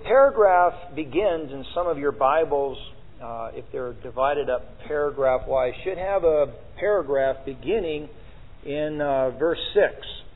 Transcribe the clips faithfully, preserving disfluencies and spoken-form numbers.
paragraph begins in some of your Bibles, uh, if they're divided up paragraph-wise, should have a paragraph beginning in uh, verse six.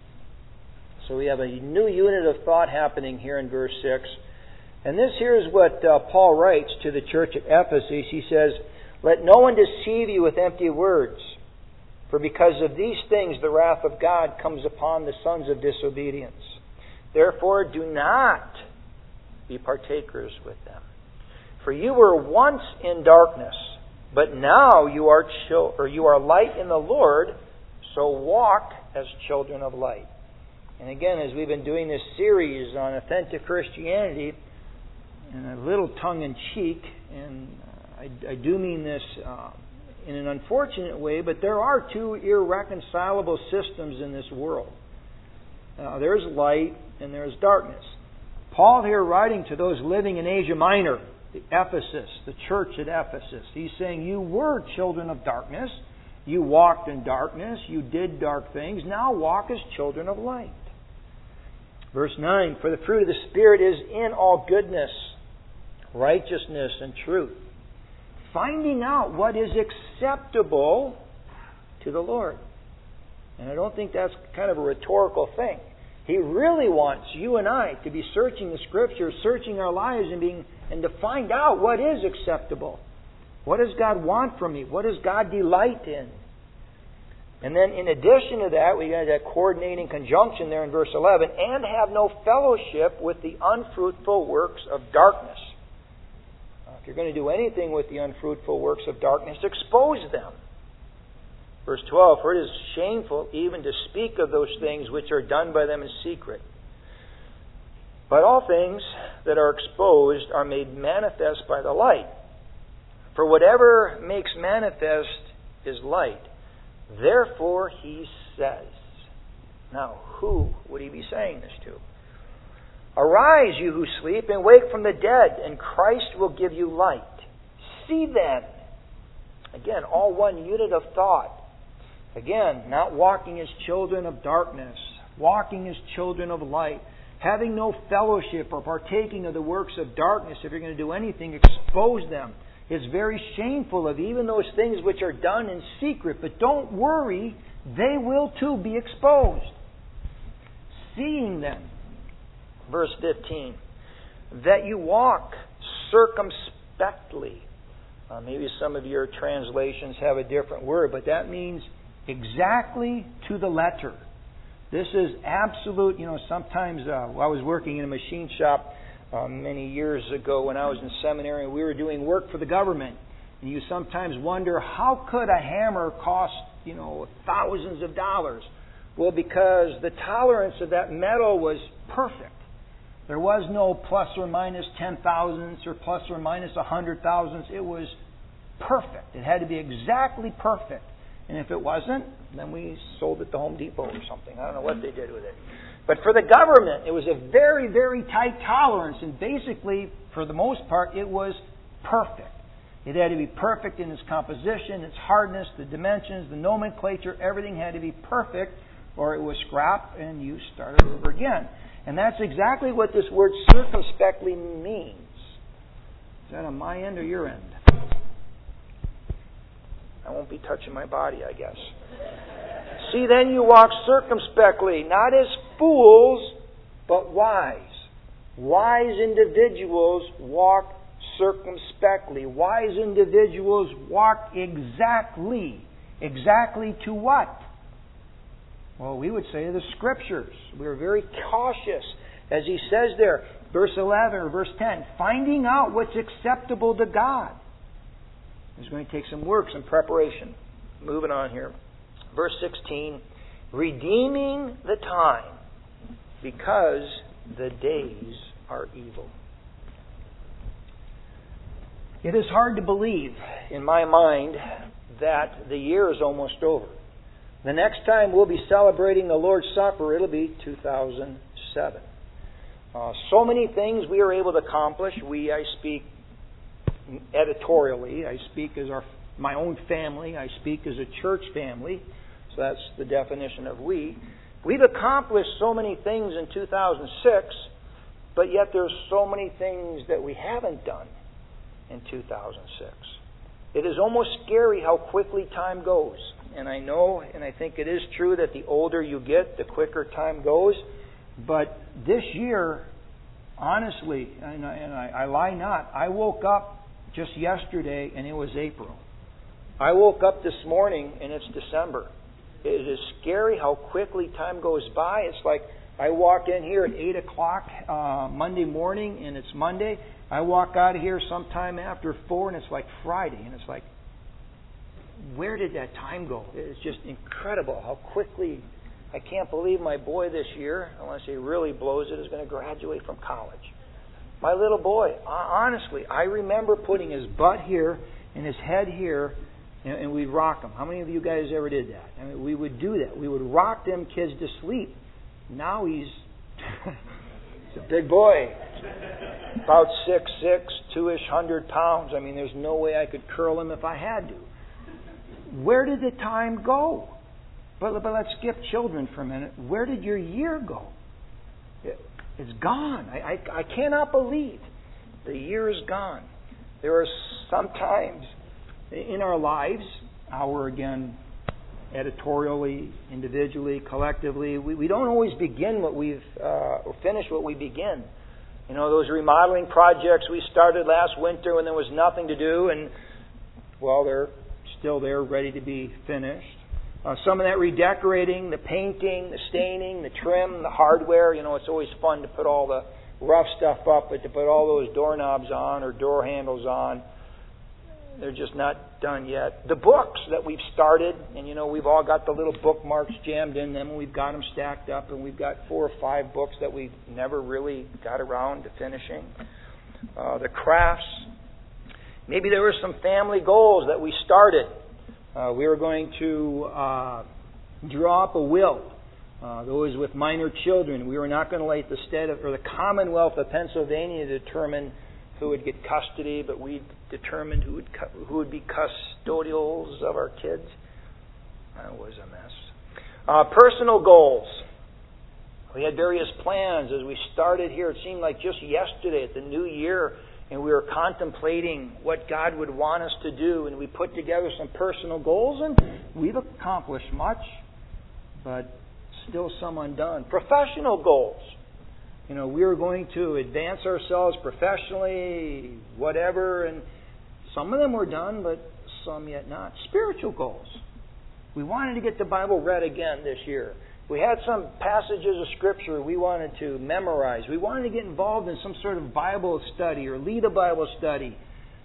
So we have a new unit of thought happening here in verse six. And this here is what uh, Paul writes to the church at Ephesus. He says, "Let no one deceive you with empty words, for because of these things the wrath of God comes upon the sons of disobedience. Therefore do not be partakers with them. For you were once in darkness, but now you are chil- or you are light in the Lord, so walk as children of light." And again, as we've been doing this series on authentic Christianity, and a little tongue-in-cheek, and I, I do mean this uh, in an unfortunate way, but there are two irreconcilable systems in this world. Uh, there's light and there's darkness. Paul here writing to those living in Asia Minor, the Ephesus, the church at Ephesus, he's saying, you were children of darkness, you walked in darkness, you did dark things, now walk as children of light. Verse nine, "For the fruit of the Spirit is in all goodness, righteousness, and truth, finding out what is acceptable to the Lord." And I don't think that's kind of a rhetorical thing. He really wants you and I to be searching the Scriptures, searching our lives, and being and to find out what is acceptable. What does God want from me? What does God delight in? And then in addition to that, we got that coordinating conjunction there in verse eleven, "and have no fellowship with the unfruitful works of darkness." If you're going to do anything with the unfruitful works of darkness, expose them. Verse twelve, "For it is shameful even to speak of those things which are done by them in secret. But all things that are exposed are made manifest by the light. For whatever makes manifest is light. Therefore he says." Now, who would he be saying this to? "Arise, you who sleep, and wake from the dead, and Christ will give you light. See then." Again, all one unit of thought. Again, not walking as children of darkness, walking as children of light, having no fellowship or partaking of the works of darkness. If you're going to do anything, expose them. It's very shameful of even those things which are done in secret. But don't worry, they will too be exposed. "Seeing then," verse fifteen, "that you walk circumspectly." Uh, maybe some of your translations have a different word, but that means exactly to the letter. This is absolute. You know, sometimes uh, I was working in a machine shop uh, many years ago when I was in seminary, and we were doing work for the government. And you sometimes wonder, how could a hammer cost, you know, thousands of dollars? Well, because the tolerance of that metal was perfect. There was no plus or minus ten thousandths or plus or minus a hundred thousandths. It was perfect. It had to be exactly perfect. And if it wasn't, then we sold it to Home Depot or something. I don't know what they did with it. But for the government, it was a very, very tight tolerance. And basically, for the most part, it was perfect. It had to be perfect in its composition, its hardness, the dimensions, the nomenclature. Everything had to be perfect, or it was scrap and you started over again. And that's exactly what this word circumspectly means. Is that on my end or your end? I won't be touching my body, I guess. "See then you walk circumspectly, not as fools, but wise." Wise individuals walk circumspectly. Wise individuals walk exactly. Exactly to what? Well, we would say the Scriptures. We're very cautious. As he says there, verse eleven or verse ten, finding out what's acceptable to God. He's going to take some work, some preparation. Moving on here. Verse sixteen, redeeming the time, because the days are evil. It is hard to believe, in my mind, that the year is almost over. The next time we'll be celebrating the Lord's Supper, it'll be two thousand seven. Uh, so many things we are able to accomplish. We, I speak editorially. I speak as our my own family. I speak as a church family. So that's the definition of we. We've accomplished so many things in two thousand six, But yet there's so many things that we haven't done in two thousand six. It is almost scary how quickly time goes. And I know, and I think it is true, that the older you get, the quicker time goes. But this year, honestly, and I, and I, I lie not, I woke up just yesterday and it was April. I woke up this morning and it's December. It is scary how quickly time goes by. It's like I walked in here at eight o'clock uh, Monday morning and it's Monday. I walk out of here sometime after four and it's like Friday. And it's like, where did that time go? It's just incredible how quickly. I can't believe my boy this year, unless he really blows it, is going to graduate from college. My little boy, honestly, I remember putting his butt here and his head here, and, and we'd rock him. How many of you guys ever did that? I mean, we would do that. We would rock them kids to sleep. Now he's, he's a big boy, about six six, two-ish hundred pounds. I mean, there's no way I could curl him if I had to. Where did the time go? But, but let's skip children for a minute. Where did your year go? It, it's gone. I, I, I cannot believe the year is gone. There are some times in our lives, our, again, editorially, individually, collectively, we, we don't always begin what we've, uh, or finish what we begin. You know, those remodeling projects we started last winter when there was nothing to do, and, well, they're still there, ready to be finished. Uh, some of that redecorating, the painting, the staining, the trim, the hardware. You know, it's always fun to put all the rough stuff up, but to put all those doorknobs on or door handles on, they're just not done yet. The books that we've started, and you know, we've all got the little bookmarks jammed in them, and we've got them stacked up, and we've got four or five books that we've never really got around to finishing. Uh, the crafts. Maybe there were some family goals that we started. Uh, we were going to uh, draw up a will. Uh, those with minor children. We were not going to let the state of, or the Commonwealth of Pennsylvania determine who would get custody, but we determined who would who would be custodials of our kids. That was a mess. Uh, personal goals. We had various plans as we started here. It seemed like just yesterday at the new year, and we were contemplating what God would want us to do, and we put together some personal goals, and we've accomplished much, but still some undone. Professional goals. You know, we were going to advance ourselves professionally, whatever, and some of them were done, but some yet not. Spiritual goals. We wanted to get the Bible read again this year. We had some passages of Scripture we wanted to memorize. We wanted to get involved in some sort of Bible study or lead a Bible study.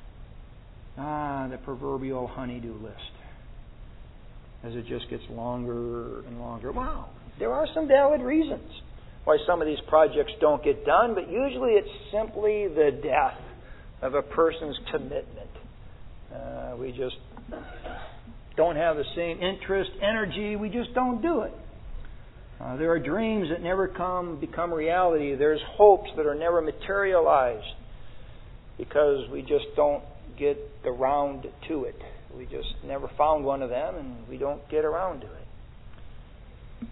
Ah, the proverbial honey-do list. As it just gets longer and longer. Wow, there are some valid reasons why some of these projects don't get done, but usually it's simply the death of a person's commitment. Uh, we just don't have the same interest, energy. We just don't do it. Uh, there are dreams that never come become reality. There's hopes that are never materialized because we just don't get around to it. We just never found one of them, and we don't get around to it.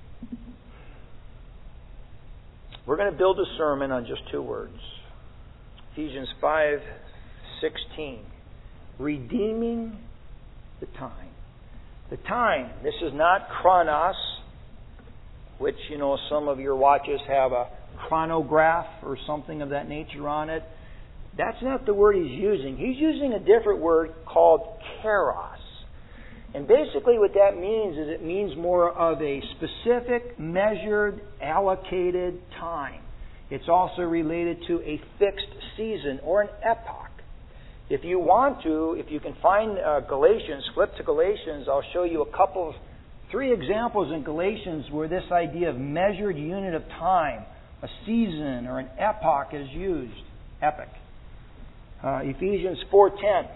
We're going to build a sermon on just two words. Ephesians five sixteen. Redeeming the time. The time. This is not chronos, which, you know, some of your watches have a chronograph or something of that nature on it. That's not the word he's using. He's using a different word called kairos. And basically what that means is it means more of a specific, measured, allocated time. It's also related to a fixed season or an epoch. If you want to, if you can find uh, Galatians, flip to Galatians, I'll show you a couple of, three examples in Galatians where this idea of measured unit of time, a season or an epoch is used. Epic. Uh, Ephesians four ten.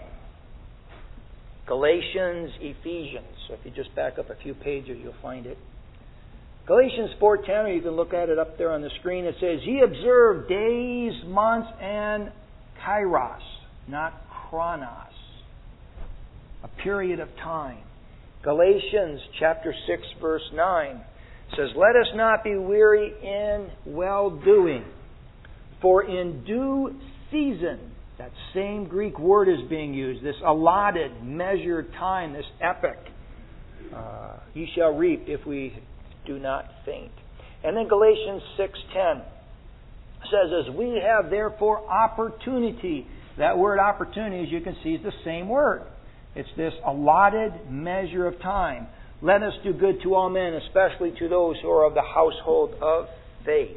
Galatians, Ephesians. So if you just back up a few pages, you'll find it. Galatians four ten, or you can look at it up there on the screen. It says, "Ye observe days, months, and kairos," not chronos. A period of time. Galatians chapter six, verse nine says, "Let us not be weary in well-doing, For in due season, that same Greek word is being used, this allotted, measured time, this epoch, uh, ye shall reap if we do not faint. And then Galatians six ten says, as we have therefore opportunity. That word opportunity, as you can see, is the same word. It's this allotted measure of time. Let us do good to all men, especially to those who are of the household of faith.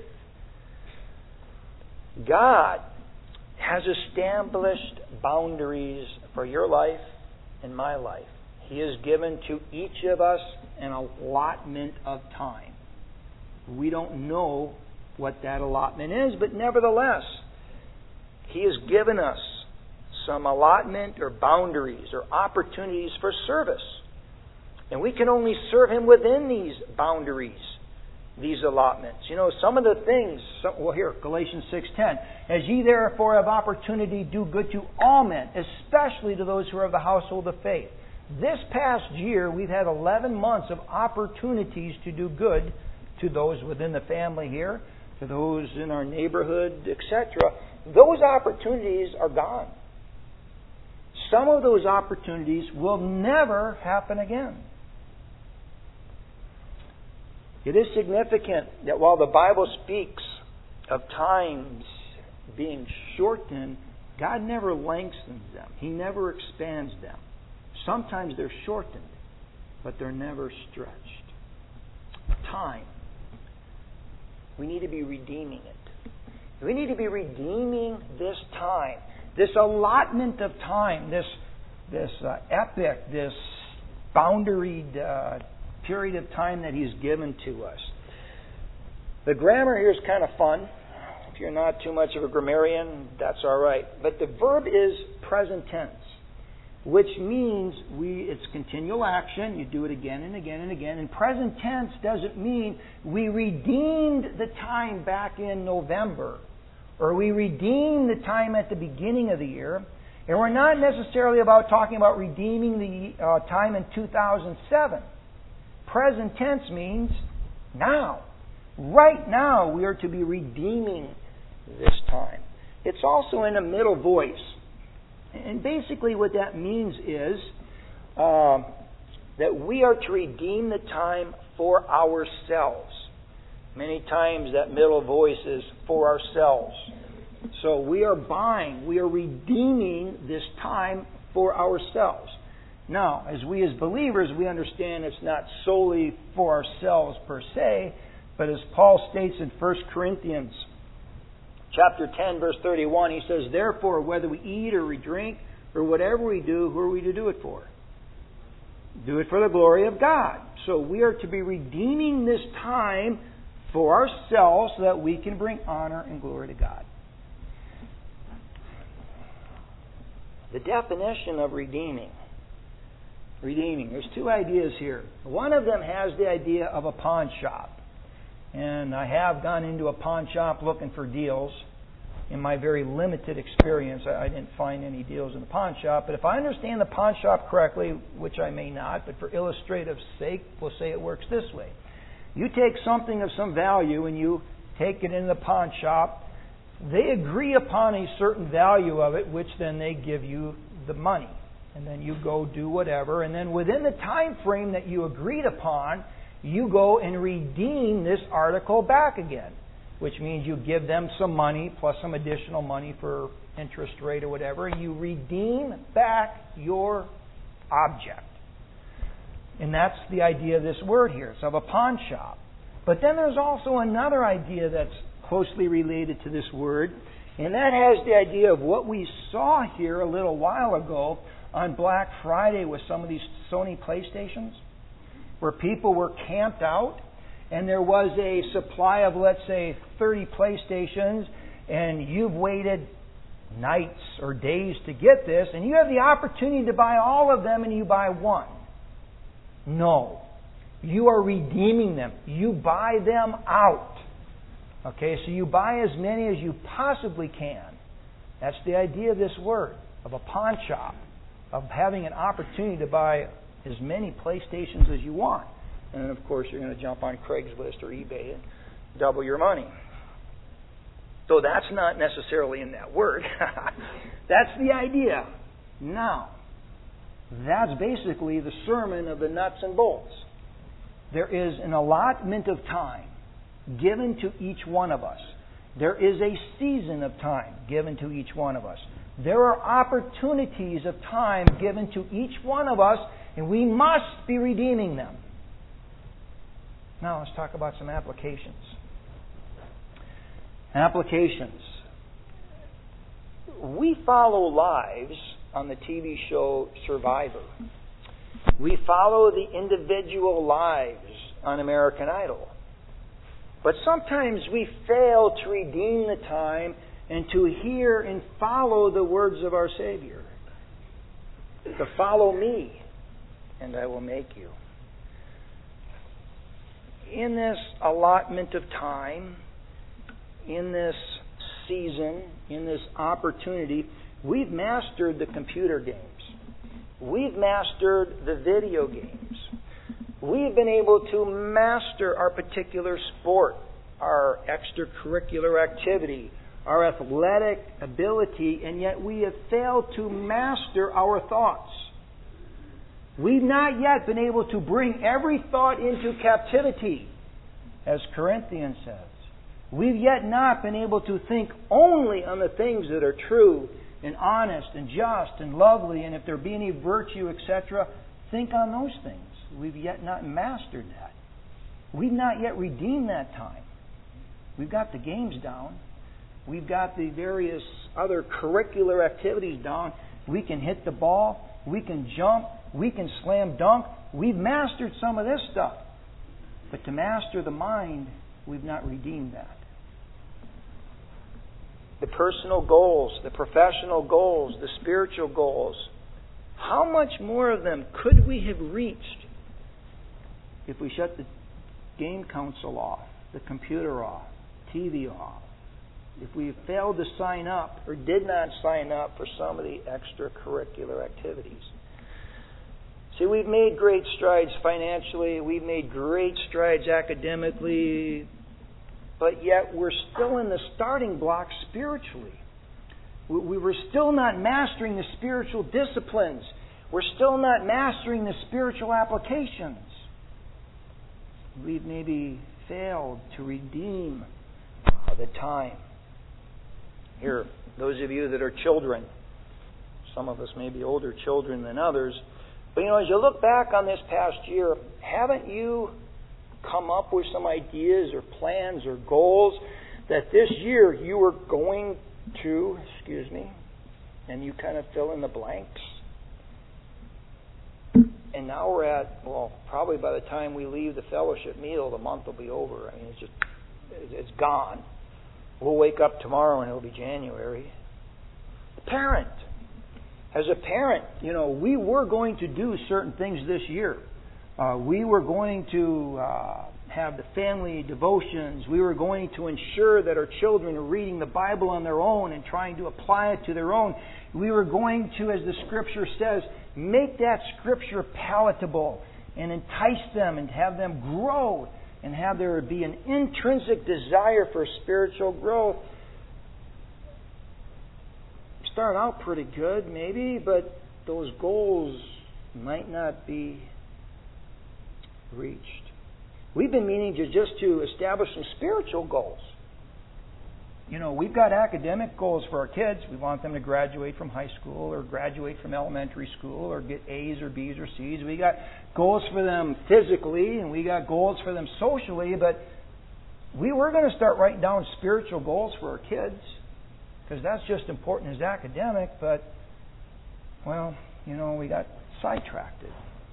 God has established boundaries for your life and my life. He has given to each of us an allotment of time. We don't know what that allotment is, but nevertheless, He has given us some allotment or boundaries or opportunities for service. And we can only serve Him within these boundaries, these allotments. You know, some of the things, some, well here, Galatians six ten. As ye therefore have opportunity, do good to all men, especially to those who are of the household of faith. This past year, we've had eleven months of opportunities to do good to those within the family here, to those in our neighborhood, et cetera. Those opportunities are gone. Some of those opportunities will never happen again. It is significant that while the Bible speaks of times being shortened, God never lengthens them. He never expands them. Sometimes they're shortened, but they're never stretched. Time. We need to be redeeming it. We need to be redeeming this time, this allotment of time, this this uh, epic, this boundaried uh, period of time that He's given to us. The grammar here is kind of fun. If you're not too much of a grammarian, that's all right. But the verb is present tense, which means we it's continual action. You do it again and again and again. And present tense doesn't mean we redeemed the time back in November, or we redeemed the time at the beginning of the year. And we're not necessarily about talking about redeeming the uh, time in two thousand seven. Present tense means now. Right now we are to be redeeming this time. It's also in a middle voice. And basically what that means is uh, that we are to redeem the time for ourselves. Many times that middle voice is for ourselves. So we are buying, we are redeeming this time for ourselves. Now, as we as believers, we understand it's not solely for ourselves per se, but as Paul states in First Corinthians chapter ten, verse thirty-one, he says, therefore, whether we eat or we drink or whatever we do, who are we to do it for? Do it for the glory of God. So we are to be redeeming this time for ourselves so that we can bring honor and glory to God. The definition of redeeming. Redeeming. There's two ideas here. One of them has the idea of a pawn shop. And I have gone into a pawn shop looking for deals. In my very limited experience, I didn't find any deals in the pawn shop. But if I understand the pawn shop correctly, which I may not, but for illustrative sake, we'll say it works this way. You take something of some value and you take it into the pawn shop. They agree upon a certain value of it, which then they give you the money. And then you go do whatever. And then within the time frame that you agreed upon, you go and redeem this article back again, which means you give them some money plus some additional money for interest rate or whatever. You redeem back your object. And that's the idea of this word here. It's of a pawn shop. But then there's also another idea that's closely related to this word, and that has the idea of what we saw here a little while ago on Black Friday with some of these Sony PlayStations, where people were camped out and there was a supply of, let's say, thirty PlayStations, and you've waited nights or days to get this, and you have the opportunity to buy all of them and you buy one. No. You are redeeming them. You buy them out. Okay, so you buy as many as you possibly can. That's the idea of this word, of a pawn shop, of having an opportunity to buy as many PlayStations as you want. And then, of course, you're going to jump on Craigslist or eBay and double your money. Though that's not necessarily in that word. That's the idea. Now, that's basically the sermon of the nuts and bolts. There is an allotment of time given to each one of us. There is a season of time given to each one of us. There are opportunities of time given to each one of us, and we must be redeeming them. Now let's talk about some applications. Applications. We follow lives on the T V show Survivor. We follow the individual lives on American Idol. But sometimes we fail to redeem the time and to hear and follow the words of our Savior. To follow me, and I will make you. In this allotment of time, in this season, in this opportunity, we've mastered the computer games. We've mastered the video games. We've been able to master our particular sport, our extracurricular activity, our athletic ability, and yet we have failed to master our thoughts. We've not yet been able to bring every thought into captivity, as Corinthians says. We've yet not been able to think only on the things that are true and honest and just and lovely, and if there be any virtue, et cetera, think on those things. We've yet not mastered that. We've not yet redeemed that time. We've got the games down. We've got the various other curricular activities down. We can hit the ball. We can jump. We can slam dunk. We've mastered some of this stuff. But to master the mind, we've not redeemed that. The personal goals, the professional goals, the spiritual goals, how much more of them could we have reached if we shut the game console off, the computer off, T V off, if we failed to sign up or did not sign up for some of the extracurricular activities? See, we've made great strides financially, we've made great strides academically, but yet we're still in the starting block spiritually. We were still not mastering the spiritual disciplines. We're still not mastering the spiritual applications. We've maybe failed to redeem the time. Here, those of you that are children, some of us may be older children than others, but you know, as you look back on this past year, haven't you come up with some ideas or plans or goals that this year you were going to, excuse me, and you kind of fill in the blanks? And now we're at, well, probably by the time we leave the fellowship meal, the month will be over. I mean, it's just, it's gone. We'll wake up tomorrow and it'll be January. The parent. As a parent, you know, we were going to do certain things this year. Uh, we were going to uh, have the family devotions. We were going to ensure that our children are reading the Bible on their own and trying to apply it to their own. We were going to, as the Scripture says, make that Scripture palatable and entice them and have them grow and have there be an intrinsic desire for spiritual growth. Start out pretty good, maybe, but those goals might not be reached. We've been meaning to just to establish some spiritual goals. You know, we've got academic goals for our kids. We want them to graduate from high school or graduate from elementary school or get A's or B's or C's. We got goals for them physically and we got goals for them socially, but we were going to start writing down spiritual goals for our kids because that's just important as academic, but, well, you know, we got sidetracked.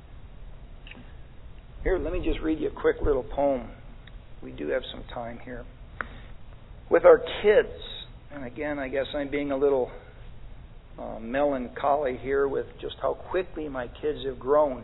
Here, let me just read you a quick little poem. We do have some time here. With our kids, and again, I guess I'm being a little uh, melancholy here with just how quickly my kids have grown.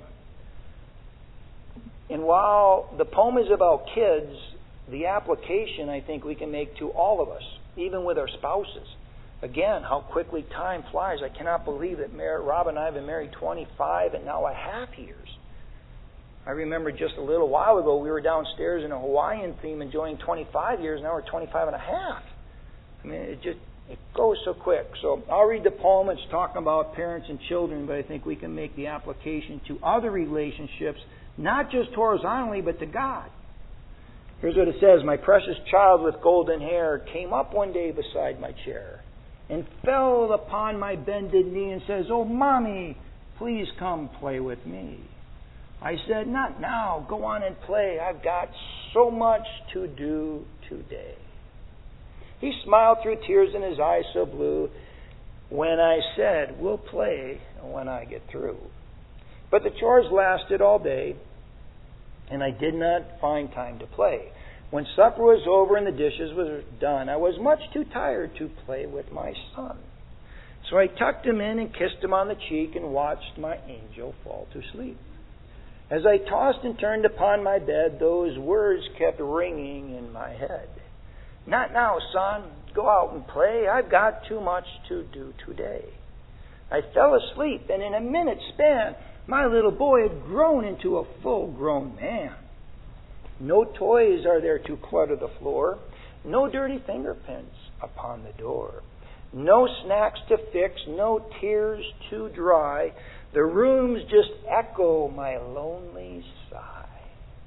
And while the poem is about kids, the application I think we can make to all of us, even with our spouses. Again, how quickly time flies. I cannot believe that Mar- Rob and I have been married twenty-five and now a half years. I remember just a little while ago we were downstairs in a Hawaiian theme enjoying twenty-five years. Now we're twenty-five and a half. I mean, it just it goes so quick. So I'll read the poem. It's talking about parents and children, but I think we can make the application to other relationships, not just horizontally, but to God. Here's what it says. My precious child with golden hair came up one day beside my chair and fell upon my bended knee and says, "Oh, Mommy, please come play with me." I said, "Not now. Go on and play. I've got so much to do today." He smiled through tears in his eyes so blue when I said, "We'll play when I get through." But the chores lasted all day, and I did not find time to play. When supper was over and the dishes were done, I was much too tired to play with my son. So I tucked him in and kissed him on the cheek and watched my angel fall to sleep. As I tossed and turned upon my bed, those words kept ringing in my head. "Not now, son. Go out and play. I've got too much to do today." I fell asleep, and in a minute span, my little boy had grown into a full-grown man. No toys are there to clutter the floor. No dirty fingerprints upon the door. No snacks to fix. No tears to dry. The rooms just echo my lonely sigh.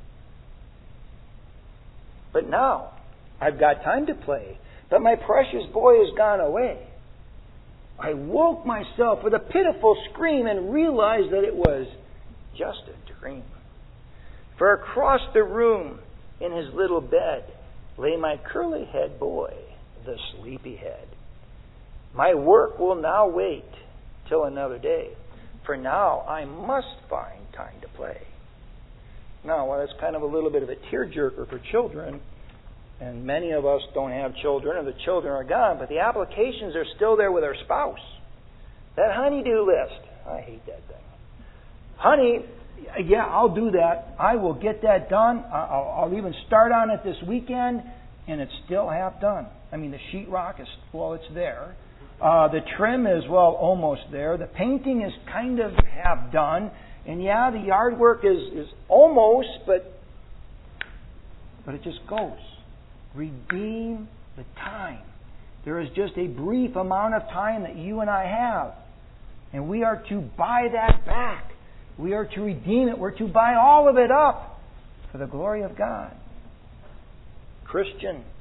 But now, I've got time to play, but my precious boy has gone away. I woke myself with a pitiful scream and realized that it was just a dream. For across the room in his little bed lay my curly-head boy, the sleepyhead. My work will now wait till another day, for now I must find time to play. Now, well, that's kind of a little bit of a tearjerker for children, and many of us don't have children, or the children are gone, but the applications are still there with our spouse. That honey-do list, I hate that thing. Honey, yeah, I'll do that. I will get that done. I'll, I'll even start on it this weekend, and it's still half done. I mean, the sheetrock is, well, it's there. Uh, the trim is, well, almost there. The painting is kind of half done. And yeah, the yard work is, is almost, but but it just goes. Redeem the time. There is just a brief amount of time that you and I have. And we are to buy that back. We are to redeem it. We're to buy all of it up for the glory of God. Christian,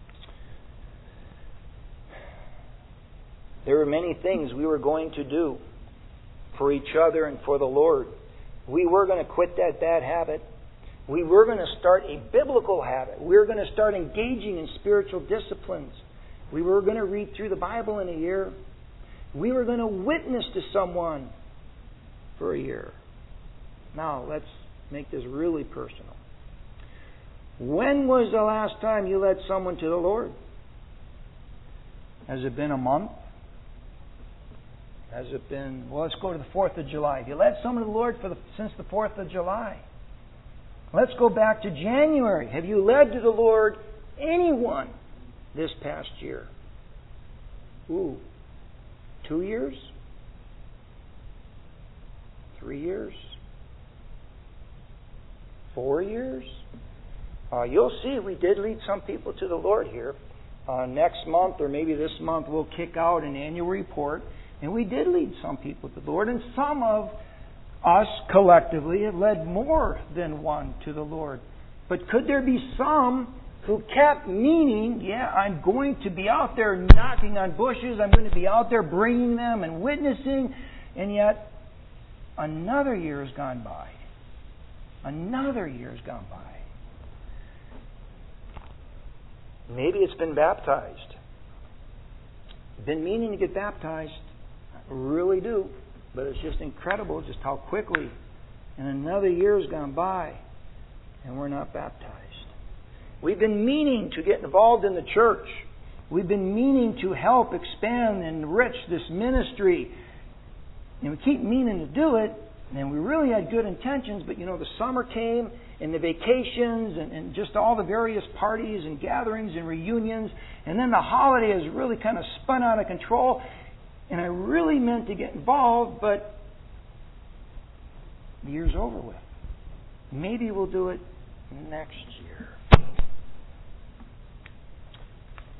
there were many things we were going to do for each other and for the Lord. We were going to quit that bad habit. We were going to start a biblical habit. We were going to start engaging in spiritual disciplines. We were going to read through the Bible in a year. We were going to witness to someone for a year. Now, let's make this really personal. When was the last time you led someone to the Lord? Has it been a month? Has it been, well, let's go to the fourth of July. Have you led someone to the Lord for the, since the fourth of July? Let's go back to January. Have you led to the Lord anyone this past year? Ooh, two years? Three years? Four years? Uh, you'll see we did lead some people to the Lord here. Uh, next month, or maybe this month, we'll kick out an annual report. And we did lead some people to the Lord. And some of us collectively have led more than one to the Lord. But could there be some who kept meaning, yeah, I'm going to be out there knocking on bushes. I'm going to be out there bringing them and witnessing. And yet, another year has gone by. Another year has gone by. Maybe it's been baptized. Been meaning to get baptized. I really do. But it's just incredible just how quickly. And another year has gone by. And we're not baptized. We've been meaning to get involved in the church. We've been meaning to help expand and enrich this ministry. And we keep meaning to do it. And we really had good intentions. But you know, the summer came. And the vacations and, and just all the various parties and gatherings and reunions. And then the holiday has really kind of spun out of control. And I really meant to get involved, but the year's over with. Maybe we'll do it next year.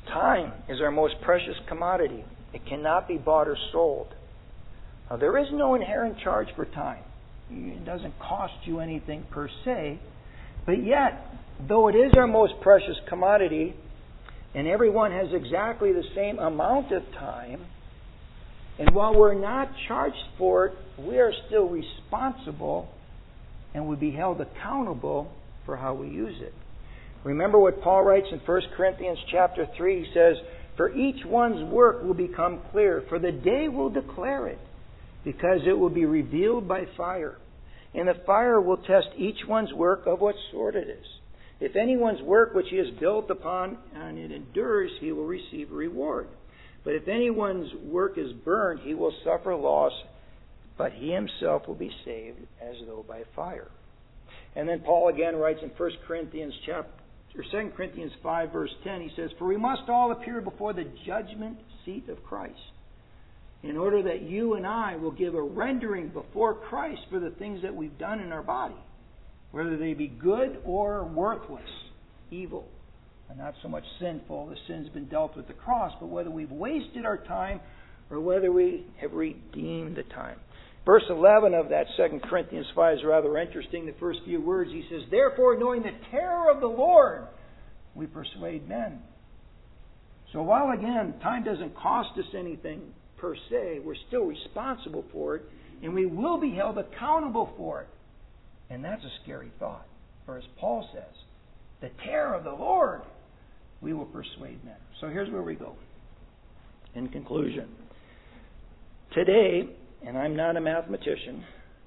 Time is our most precious commodity. It cannot be bought or sold. Now, there is no inherent charge for time. It doesn't cost you anything per se. But yet, though it is our most precious commodity, and everyone has exactly the same amount of time, and while we're not charged for it, we are still responsible and would be held accountable for how we use it. Remember what Paul writes in First Corinthians chapter three. He says, "For each one's work will become clear, for the day will declare it, because it will be revealed by fire. And the fire will test each one's work of what sort it is. If anyone's work which he has built upon and it endures, he will receive a reward. But if anyone's work is burned, he will suffer loss, but he himself will be saved as though by fire." And then Paul again writes in First Corinthians chapter or Second Corinthians five verse ten, he says, "For we must all appear before the judgment seat of Christ, in order that you and I will give a rendering before Christ for the things that we've done in our body, whether they be good or worthless, evil, and not so much sinful. The sin's been dealt with the cross, but whether we've wasted our time or whether we have redeemed the time." Verse eleven of that Second Corinthians five is rather interesting. The first few words, he says, "Therefore, knowing the terror of the Lord, we persuade men." So while, again, time doesn't cost us anything per se, we're still responsible for it, and we will be held accountable for it. And that's a scary thought. For as Paul says, the terror of the Lord, we will persuade men. So here's where we go. In conclusion, today, and I'm not a mathematician,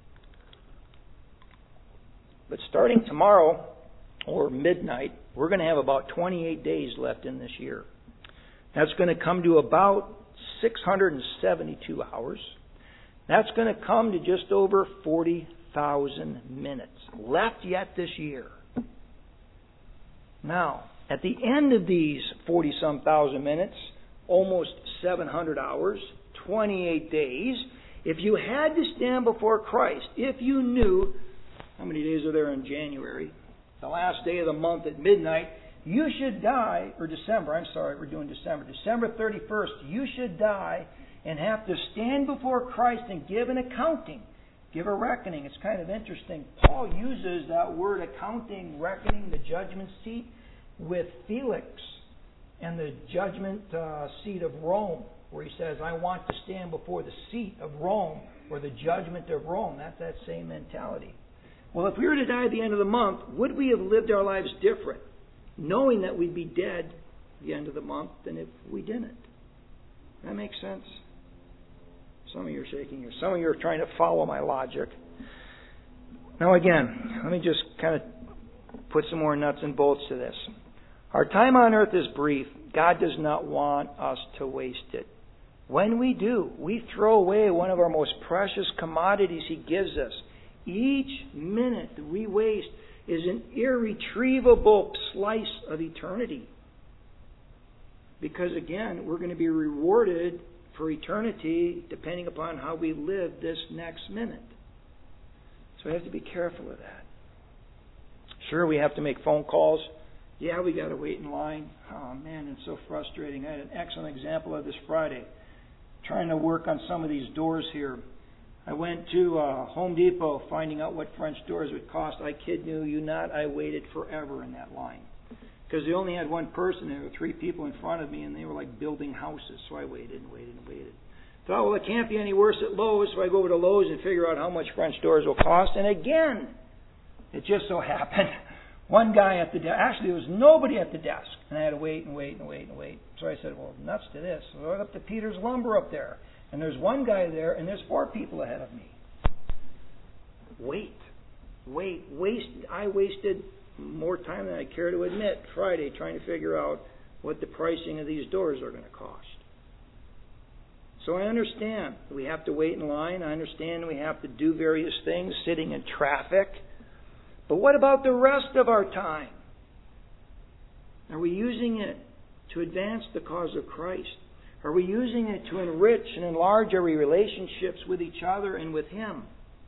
but starting tomorrow or midnight, we're going to have about twenty-eight days left in this year. That's going to come to about six hundred seventy-two hours. That's going to come to just over forty thousand minutes left yet this year. Now, at the end of these forty-some thousand minutes, almost seven hundred hours, twenty-eight days, if you had to stand before Christ, if you knew, how many days are there in January? The last day of the month at midnight, you should die, or December, I'm sorry, we're doing December, December thirty-first, you should die and have to stand before Christ and give an accounting, give a reckoning. It's kind of interesting. Paul uses that word accounting, reckoning, the judgment seat, with Felix and the judgment uh, seat of Rome, where he says, I want to stand before the seat of Rome, or the judgment of Rome. That's that same mentality. Well, if we were to die at the end of the month, would we have lived our lives different, knowing that we'd be dead at the end of the month, than if we didn't? That makes sense? Some of you are shaking here. Some of you are trying to follow my logic. Now again, let me just kind of put some more nuts and bolts to this. Our time on earth is brief. God does not want us to waste it. When we do, we throw away one of our most precious commodities He gives us. Each minute that we waste is an irretrievable slice of eternity. Because again, we're going to be rewarded for eternity depending upon how we live this next minute. So we have to be careful of that. Sure, we have to make phone calls. Yeah, we got to wait in line. Oh man, it's so frustrating. I had an excellent example of this Friday. Trying to work on some of these doors here. I went to uh, Home Depot finding out what French doors would cost. I kid you not, I waited forever in that line. Because they only had one person. There were three people in front of me, and they were like building houses. So I waited and waited and waited. Thought, well, it can't be any worse at Lowe's. So I go over to Lowe's and figure out how much French doors will cost. And again, it just so happened, one guy at the desk, actually there was nobody at the desk. And I had to wait and wait and wait and wait. So I said, well, nuts to this. So I went up to Peter's Lumber up there. And there's one guy there, and there's four people ahead of me. Wait. Wait. Waste. I wasted more time than I care to admit Friday trying to figure out what the pricing of these doors are going to cost. So I understand we have to wait in line. I understand we have to do various things, sitting in traffic. But what about the rest of our time? Are we using it to advance the cause of Christ? Are we using it to enrich and enlarge our relationships with each other and with Him?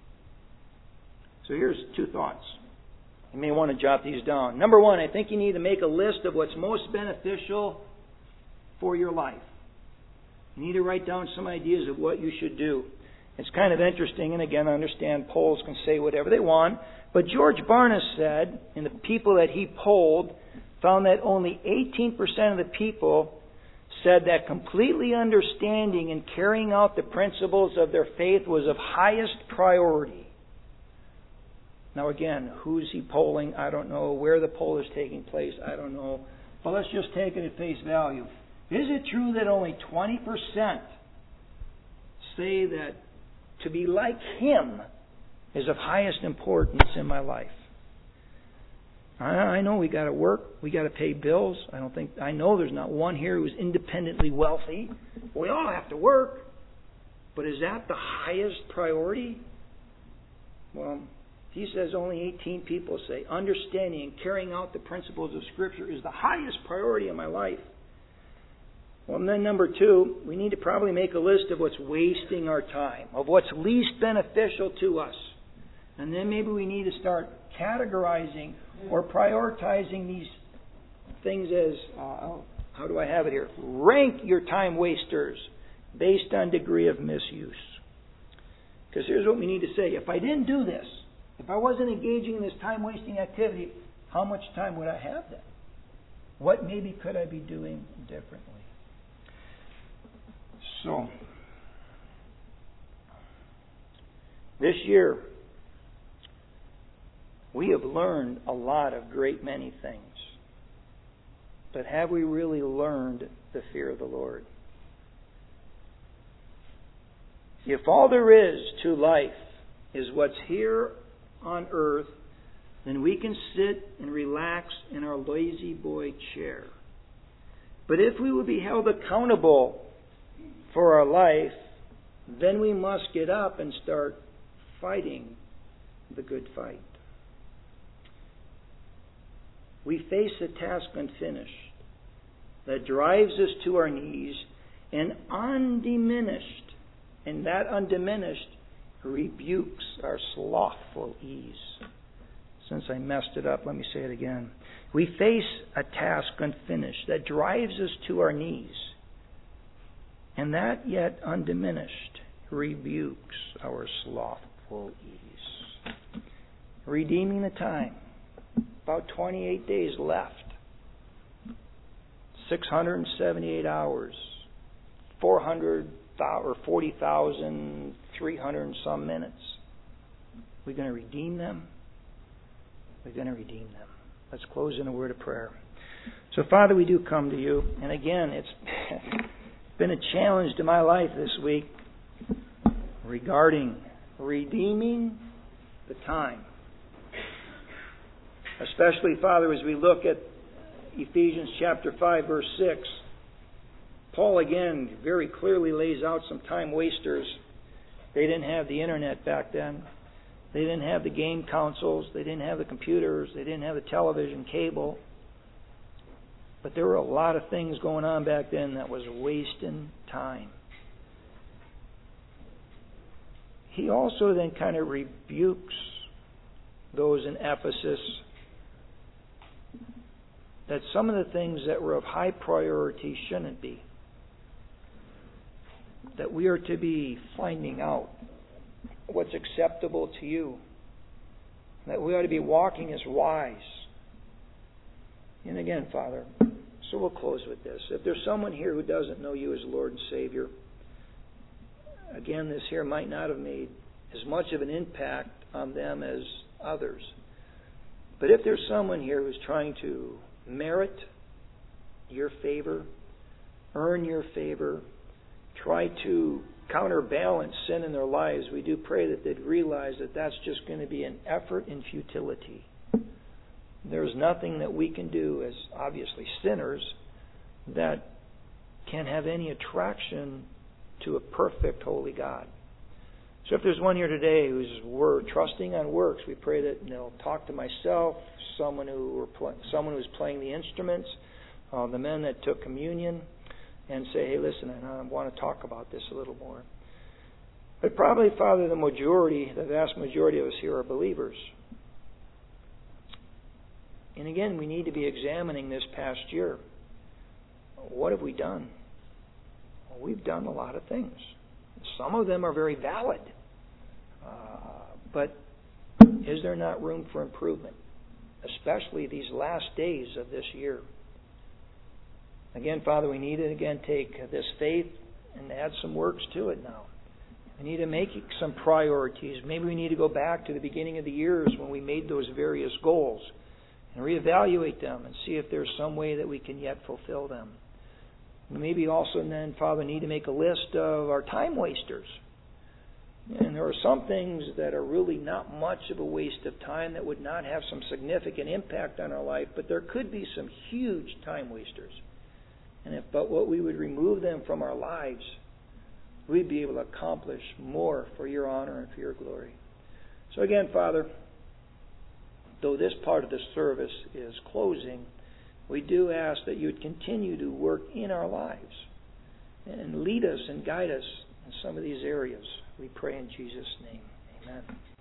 So here's two thoughts. You may want to jot these down. Number one, I think you need to make a list of what's most beneficial for your life. You need to write down some ideas of what you should do. It's kind of interesting, and again, I understand polls can say whatever they want, but George Barna said, and the people that he polled found that only eighteen percent of the people said that completely understanding and carrying out the principles of their faith was of highest priority. Now again, who's he polling? I don't know. Where the poll is taking place? I don't know. But let's just take it at face value. Is it true that only twenty percent say that to be like Him is of highest importance in my life? I know we got to work, we got to pay bills. I don't think I know there's not one here who's independently wealthy. We all have to work, but is that the highest priority? Well, he says only eighteen people say understanding and carrying out the principles of Scripture is the highest priority in my life. Well, and then number two, we need to probably make a list of what's wasting our time, of what's least beneficial to us. And then maybe we need to start categorizing or prioritizing these things as, uh, how do I have it here? Rank your time wasters based on degree of misuse. Because here's what we need to say. If I didn't do this, if I wasn't engaging in this time-wasting activity, how much time would I have then? What maybe could I be doing differently? So, this year, we have learned a lot of great many things. But have we really learned the fear of the Lord? If all there is to life is what's here on earth, then we can sit and relax in our lazy boy chair. But if we will be held accountable for our life, then we must get up and start fighting the good fight. We face a task unfinished that drives us to our knees, and undiminished, and that undiminished rebukes our slothful ease. Since I messed it up, let me say it again. We face a task unfinished that drives us to our knees, and that yet undiminished rebukes our slothful ease. Redeeming the time. About twenty-eight days left. six hundred seventy-eight hours. four hundred or forty thousand three hundred and some minutes. We're going to redeem them. We're going to redeem them. Let's close in a word of prayer. So, Father, we do come to you. And again, it's been a challenge to my life this week regarding redeeming the time. Especially, Father, as we look at Ephesians chapter five, verse six, Paul again very clearly lays out some time wasters. They didn't have the internet back then. They didn't have the game consoles. They didn't have the computers. They didn't have the television cable. But there were a lot of things going on back then that was wasting time. He also then kind of rebukes those in Ephesus that some of the things that were of high priority shouldn't be. That we are to be finding out what's acceptable to you. That we ought to be walking as wise. And again, Father, so we'll close with this. If there's someone here who doesn't know you as Lord and Savior, again, this here might not have made as much of an impact on them as others. But if there's someone here who's trying to merit your favor, earn your favor, try to counterbalance sin in their lives, we do pray that they'd realize that that's just going to be an effort in futility. There's nothing that we can do as obviously sinners that can have any attraction to a perfect, holy God. So if there's one here today who's we're trusting on works, we pray that they'll talk to myself, someone who were pl- someone who's playing the instruments, uh, the men that took communion, and say, hey, listen, I want to talk about this a little more. But probably, Father, the majority, the vast majority of us here are believers. And again, we need to be examining this past year. what have we done? Well, we've done a lot of things. Some of them are very valid. Uh, but is there not room for improvement? Especially these last days of this year. Again, Father, we need to again take this faith and add some works to it now. We need to make some priorities. Maybe we need to go back to the beginning of the years when we made those various goals and reevaluate them and see if there's some way that we can yet fulfill them. Maybe also then, Father, need to make a list of our time wasters. And there are some things that are really not much of a waste of time that would not have some significant impact on our life, but there could be some huge time wasters. And if but what we would remove them from our lives, we'd be able to accomplish more for your honor and for your glory. So again, Father, though this part of the service is closing, we do ask that you would continue to work in our lives and lead us and guide us in some of these areas. We pray in Jesus' name. Amen.